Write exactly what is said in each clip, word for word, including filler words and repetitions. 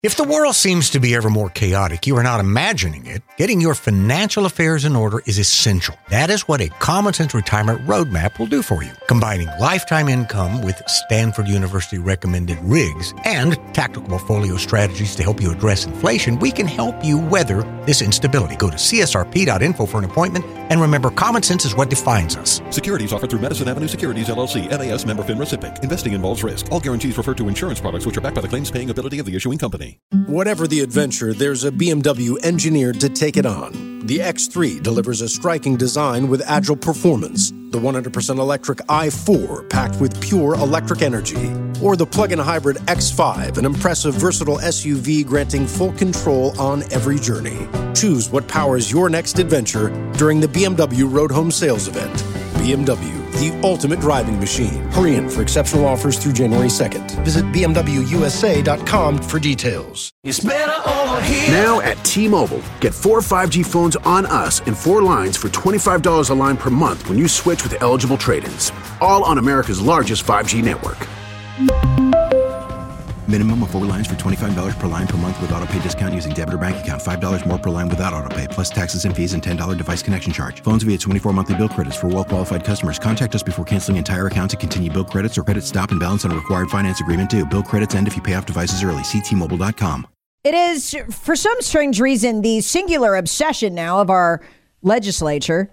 If the world seems to be ever more chaotic, you are not imagining it. Getting your financial affairs in order is essential. That is what a Common Sense Retirement Roadmap will do for you. Combining lifetime income with Stanford University recommended R I Gs and tactical portfolio strategies to help you address inflation, we can help you weather this instability. Go to C S R P dot info for an appointment, and remember, common sense is what defines us. Securities offered through Madison Avenue Securities, L L C, N A S member FINRA SIPC. Investing involves risk. All guarantees refer to insurance products which are backed by the claims-paying ability of the issuing company. Whatever the adventure, there's a B M W engineered to take it on. The X three delivers a striking design with agile performance. The one hundred percent electric i four, packed with pure electric energy. Or the plug-in hybrid X five, an impressive, versatile S U V granting full control on every journey. Choose what powers your next adventure during the B M W Road Home Sales Event. B M W, the ultimate driving machine. Hurry in for exceptional offers through January second. Visit B M W U S A dot com for details. It's better over here. Now at T-Mobile, get four five G phones on us and four lines for twenty-five dollars a line per month when you switch with eligible trade-ins. All on America's largest five G network. Minimum of four lines for twenty-five dollars per line per month with autopay discount using debit or bank account. five dollars more per line without autopay, plus taxes and fees and ten dollars device connection charge. Phones via twenty-four monthly bill credits for well-qualified customers. Contact us before canceling entire account to continue bill credits or credit stop and balance on a required finance agreement due. Bill credits end if you pay off devices early. See T Mobile dot com. It is, for some strange reason, the singular obsession now of our legislature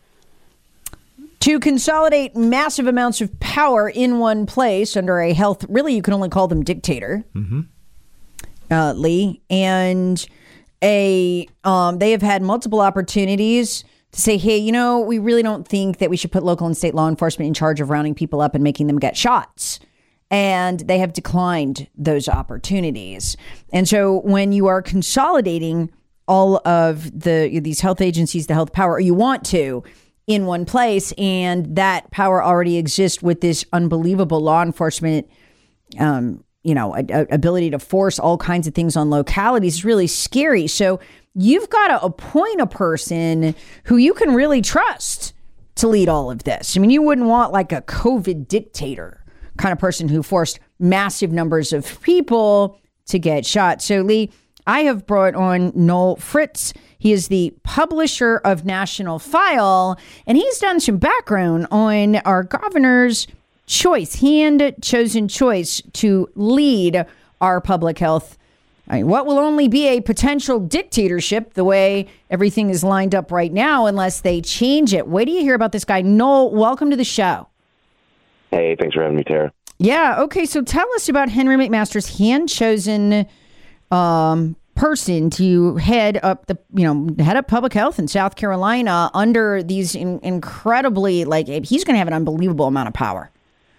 to consolidate massive amounts of power in one place under a health, really you can only call them dictator, mm-hmm. uh, Lee, and a um, they have had multiple opportunities to say, hey, you know, we really don't think that we should put local and state law enforcement in charge of rounding people up and making them get shots. And they have declined those opportunities. And so when you are consolidating all of the these health agencies, the health power, or you want to, in one place, and that power already exists with this unbelievable law enforcement, um, you know, a, a ability to force all kinds of things on localities is really scary. So you've got to appoint a person who you can really trust to lead all of this. I mean, you wouldn't want like a COVID dictator kind of person who forced massive numbers of people to get shot. So, Lee, I have brought on Noel Fritz. He is the publisher of National File, and he's done some background on our governor's choice, hand-chosen choice to lead our public health. I mean, what will only be a potential dictatorship the way everything is lined up right now unless they change it. Wait till you hear about this guy. Noel, welcome to the show. Hey, thanks for having me, Tara. Yeah, okay, so tell us about Henry McMaster's hand-chosen um, person to head up the, you know, head up public health in South Carolina under these in- incredibly, like, he's going to have an unbelievable amount of power.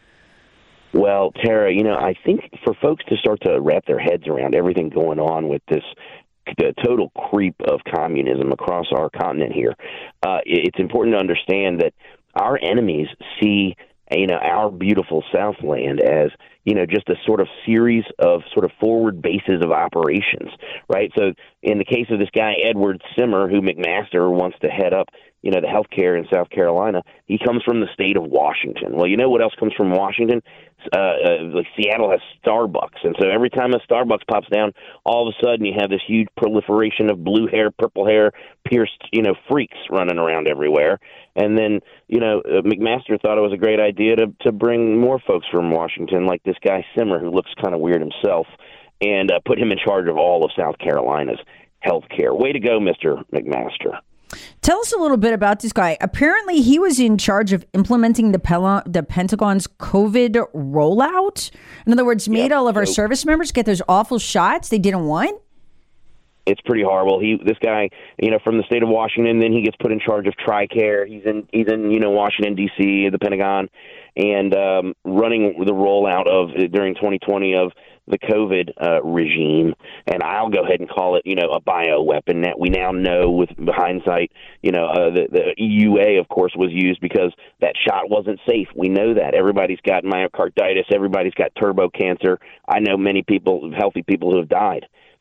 Well, Tara, you know, I think for folks to start to wrap their heads around everything going on with this the total creep of communism across our continent here, uh, it's important to understand that our enemies see, you know, our beautiful Southland as, you know, just a sort of series of sort of forward bases of operations, right? So in the case of this guy, Edward Simmer, who McMaster wants to head up, you know, the healthcare in South Carolina, he comes from the state of Washington. Well, you know what else comes from Washington? Uh, uh, like Seattle has Starbucks. And so every time a Starbucks pops down, all of a sudden you have this huge proliferation of blue hair, purple hair, pierced, you know, freaks running around everywhere. And then, you know, uh, McMaster thought it was a great idea to, to bring more folks from Washington, like this guy Simmer, who looks kind of weird himself, and uh, put him in charge of all of South Carolina's health care. Way to go, Mister McMaster. Tell us a little bit about this guy. Apparently, he was in charge of implementing the, Pel- the Pentagon's COVID rollout. In other words, made yep. all of our so, service members get those awful shots they didn't want. It's pretty horrible. He, this guy, you know, from the state of Washington, then he gets put in charge of TRICARE. He's in, he's in, you know, Washington D C, the Pentagon, and um, running the rollout of during twenty twenty of the COVID uh, regime. And I'll go ahead and call it, you know, a bioweapon that we now know with hindsight. You know, uh, the, the E U A, of course, was used because that shot wasn't safe. We know that. Everybody's got myocarditis. Everybody's got turbo cancer. I know many people, healthy people, who have died.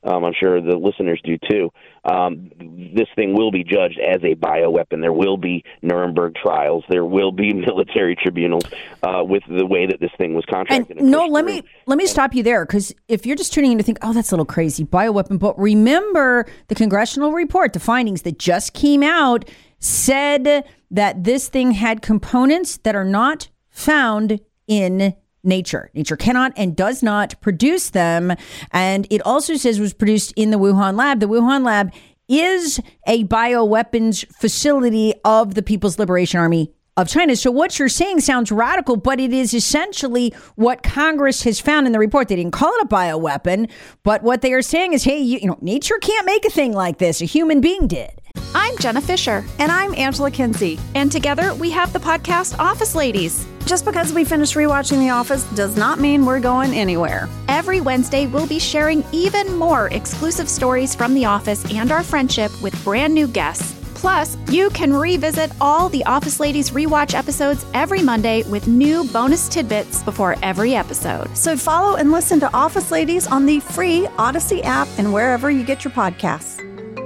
Um, I'm sure the listeners do too. Um, this thing will be judged as a bioweapon. There will be Nuremberg trials. There will be military tribunals uh, with the way that this thing was contracted. And, and no, let through. me let me stop you there, because if you're just tuning in to think, oh, that's a little crazy, bioweapon. But remember the congressional report, the findings that just came out said that this thing had components that are not found in nature. Nature cannot and does not produce them. And it also says it was produced in the Wuhan lab. The Wuhan lab is a bioweapons facility of the People's Liberation Army of China. So what you're saying sounds radical, but it is essentially what Congress has found in the report. They didn't call it a bioweapon, but what they are saying is, hey, you, you know, nature can't make a thing like this. A human being did. I'm Jenna Fisher. And I'm Angela Kinsey. And together we have the podcast Office Ladies. Just because we finished rewatching The Office does not mean we're going anywhere. Every Wednesday, we'll be sharing even more exclusive stories from The Office and our friendship with brand new guests. Plus, you can revisit all the Office Ladies rewatch episodes every Monday with new bonus tidbits before every episode. So follow and listen to Office Ladies on the free Odyssey app and wherever you get your podcasts.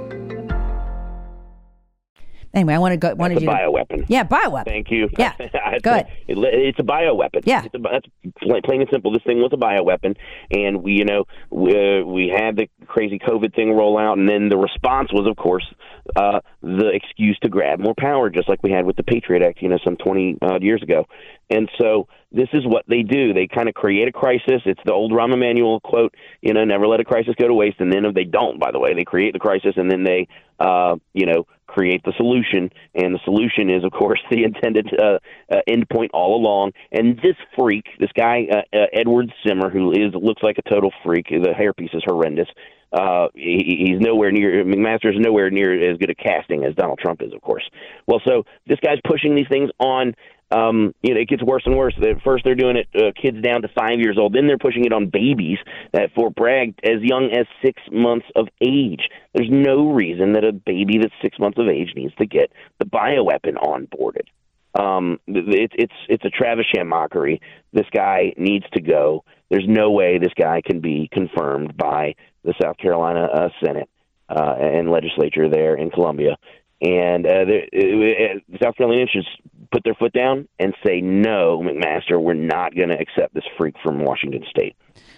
Anyway, I want to go. Wanted That's a you to, bioweapon. Yeah, bioweapon. Thank you. Yeah, good. It, it's a bioweapon. Yeah, it's a, that's plain and simple. This thing was a bioweapon, and we, you know, we, uh, we had the crazy COVID thing roll out, and then the response was, of course, uh, the excuse to grab more power, just like we had with the Patriot Act, you know, some twenty odd years ago. And so this is what they do. They kind of create a crisis. It's the old Rahm Emanuel quote, you know, never let a crisis go to waste. And then if they don't, by the way, they create the crisis, and then they, uh, you know, create the solution. And the solution is, of course, the intended uh, uh, end point all along. And this freak, this guy, uh, uh, Edward Simmer, who is looks like a total freak, the hairpiece is horrendous. Uh, he, he's nowhere near, McMaster is nowhere near as good at casting as Donald Trump is, of course. Well, so this guy's pushing these things on. Um, you know, it gets worse and worse. At first, they're doing it uh, kids down to five years old. Then they're pushing it on babies at Fort Bragg as young as six months of age. There's no reason that a baby that's six months of age needs to get the bioweapon onboarded. Um, it, it's it's a Travis Sham mockery. This guy needs to go. There's no way this guy can be confirmed by the South Carolina uh, Senate uh, and legislature there in Columbia. And uh, the, uh, South Carolinians should put their foot down and say, no, McMaster, we're not going to accept this freak from Washington State.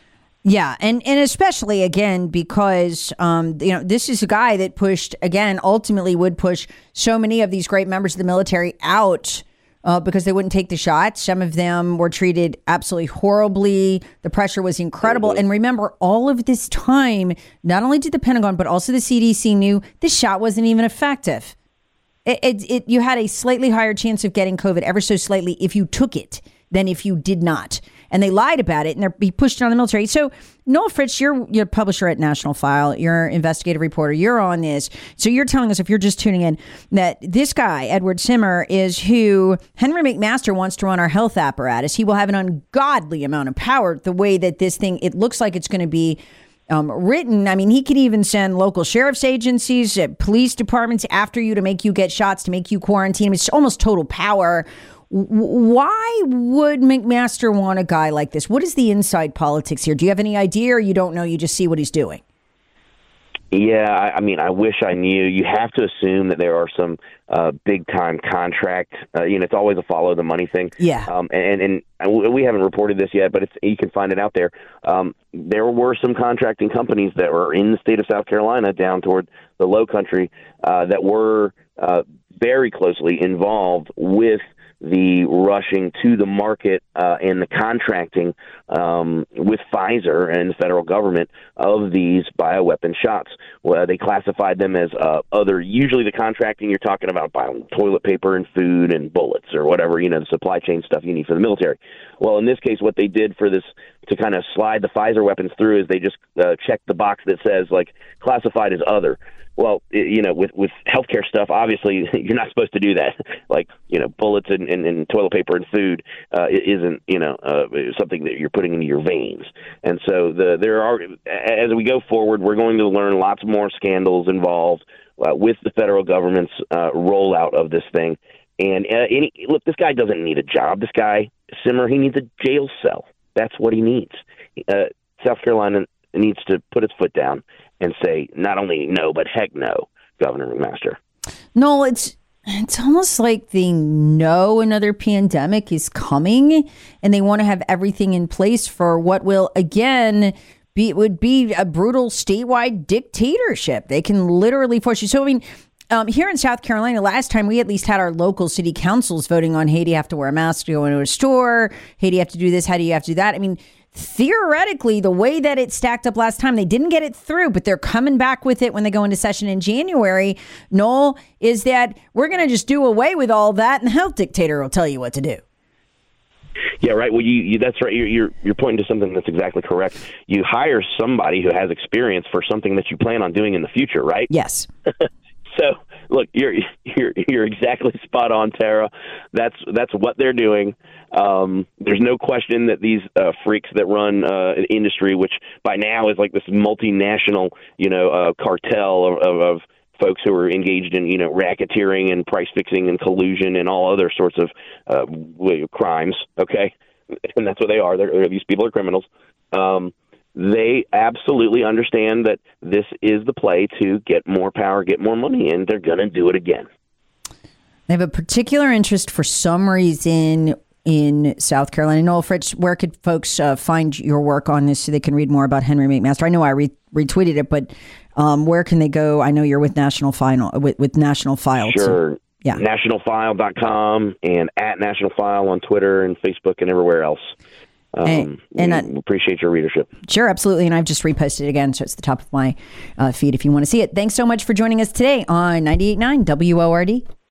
Yeah, and, and especially, again, because, um, you know, this is a guy that pushed, again, ultimately would push so many of these great members of the military out uh, because they wouldn't take the shot. Some of them were treated absolutely horribly. The pressure was incredible. Mm-hmm. And remember, all of this time, not only did the Pentagon, but also the C D C knew this shot wasn't even effective. It, it, it, you had a slightly higher chance of getting COVID, ever so slightly, if you took it than if you did not. And they lied about it, and they're, he pushed it on the military. So, Noel Fritz, you're, you're a publisher at National File. You're an investigative reporter. You're on this. So you're telling us, if you're just tuning in, that this guy, Edward Simmer, is who Henry McMaster wants to run our health apparatus. He will have an ungodly amount of power the way that this thing, it looks like it's going to be Um, written. I mean, he could even send local sheriff's agencies, uh, police departments after you to make you get shots, to make you quarantine. It's almost total power. W- why would McMaster want a guy like this? What is the inside politics here? Do you have any idea, or you don't know? You just see what he's doing? Yeah, I, I mean, I wish I knew. You have to assume that there are some uh, big-time contract. Uh, you know, it's always a follow-the-money thing. Yeah. Um, and, and and we haven't reported this yet, but it's, you can find it out there. Um, there were some contracting companies that were in the state of South Carolina down toward the Low Country uh, that were uh, very closely involved with the rushing to the market uh, and the contracting um, with Pfizer and the federal government of these bioweapon shots. Well, they classified them as uh, other, usually the contracting you're talking about buying toilet paper and food and bullets or whatever, you know, the supply chain stuff you need for the military. Well, in this case, what they did for this to kind of slide the Pfizer weapons through is they just uh, checked the box that says, like, classified as other. Well, you know, with, with healthcare stuff, obviously, you're not supposed to do that. Like, you know, bullets and, and, and toilet paper and food uh, isn't, you know, uh, something that you're putting into your veins. And so the there are, as we go forward, we're going to learn lots more scandals involved uh, with the federal government's uh, rollout of this thing. And uh, any, look, this guy doesn't need a job. This guy, Simmer, he needs a jail cell. That's what he needs. Uh, South Carolina needs to put its foot down and say not only no, but heck no, Governor McMaster. No, it's it's almost like they know another pandemic is coming and they want to have everything in place for what will, again, be it would be a brutal statewide dictatorship. They can literally force you. So, I mean, um, here in South Carolina, last time we at least had our local city councils voting on, hey, do you have to wear a mask to go into a store? Hey, do you have to do this? How do you have to do that? I mean, theoretically, the way that it stacked up last time, they didn't get it through, but they're coming back with it when they go into session in January. Noel, is that we're going to just do away with all that and the health dictator will tell you what to do. Yeah, right. Well, you, you that's right. You're, you're you're pointing to something that's exactly correct. You hire somebody who has experience for something that you plan on doing in the future, right? Yes. So, look, you're you're you're exactly spot on, Tara. That's that's what they're doing. Um, there's no question that these uh, freaks that run uh, an industry, which by now is like this multinational, you know, uh, cartel of, of, of folks who are engaged in, you know, racketeering and price fixing and collusion and all other sorts of uh, crimes. Okay, and that's what they are. They're, these people are criminals. Um, They absolutely understand that this is the play to get more power, get more money, and they're going to do it again. They have a particular interest for some reason in South Carolina. Noel Fritz, where could folks uh, find your work on this so they can read more about Henry McMaster? I know I re- retweeted it, but um, where can they go? I know you're with National File, with, with National File. Sure. Too. Yeah. national file dot com and at National File on Twitter and Facebook and everywhere else. Um, and, and I appreciate your readership. Sure, absolutely. And I've just reposted it again, so it's the top of my uh, feed if you want to see it. Thanks so much for joining us today on ninety-eight point nine W O R D.